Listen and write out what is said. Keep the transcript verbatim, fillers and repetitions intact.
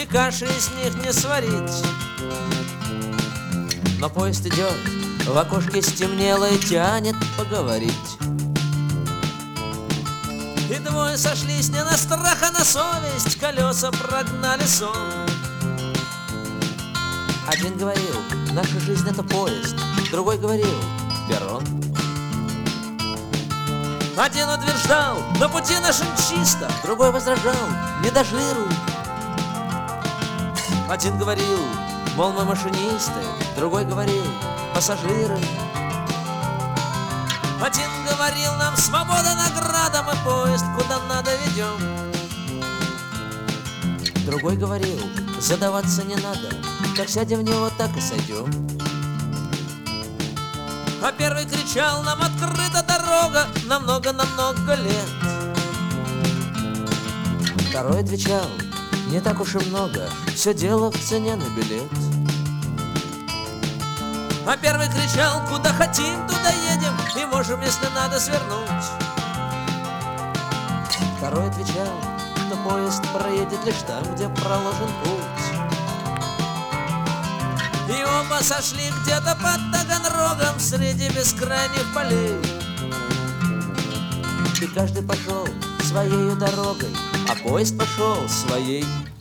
и каши из них не сварить. Но поезд идет, в окошке стемнело и тянет поговорить. И двое сошлись не на страх, а на совесть, колеса прогнали сон. Один говорил: наша жизнь — это поезд. Другой говорил: перрон. Один утверждал: на пути нашим чисто. Другой возражал: не до жиру. Один говорил: мол, мы машинисты. Другой говорил: пассажиры. Один говорил: нам свобода награда, мы поезд куда надо ведем. Другой говорил: задаваться не надо, как сядем в него, так и сойдем. А первый кричал: нам открыта дорога на много-на много лет. Второй отвечал: не так уж и много, все дело в цене на билет. А первый кричал: куда хотим, туда едем, и можем, если надо, свернуть. Второй отвечал, что поезд проедет лишь там, где проложен путь. И оба сошли где-то под Таганрогом среди бескрайних полей. И каждый пошел своею дорогой, а поезд пошел своей.